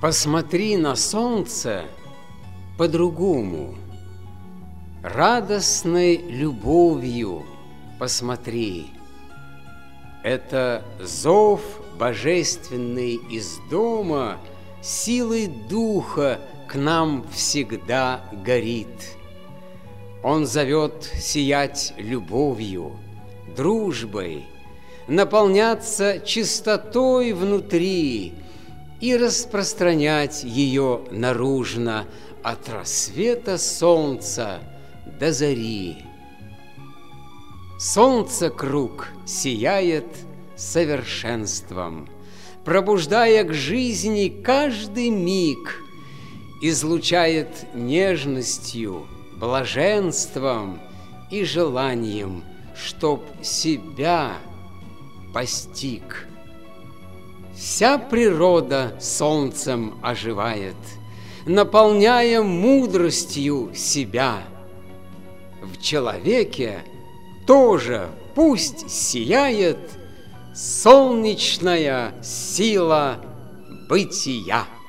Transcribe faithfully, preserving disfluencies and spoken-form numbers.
Посмотри на солнце по-другому, радостной любовью посмотри. Это зов божественный из дома, силой духа к нам всегда горит. Он зовет сиять любовью, дружбой, наполняться чистотой внутри и распространять ее наружно от рассвета солнца до зари. Солнце круг сияет совершенством, пробуждая к жизни каждый миг, излучает нежностью, блаженством и желанием, чтоб себя постиг. Вся природа солнцем оживает, наполняя мудростью себя. В человеке тоже пусть сияет солнечная сила бытия.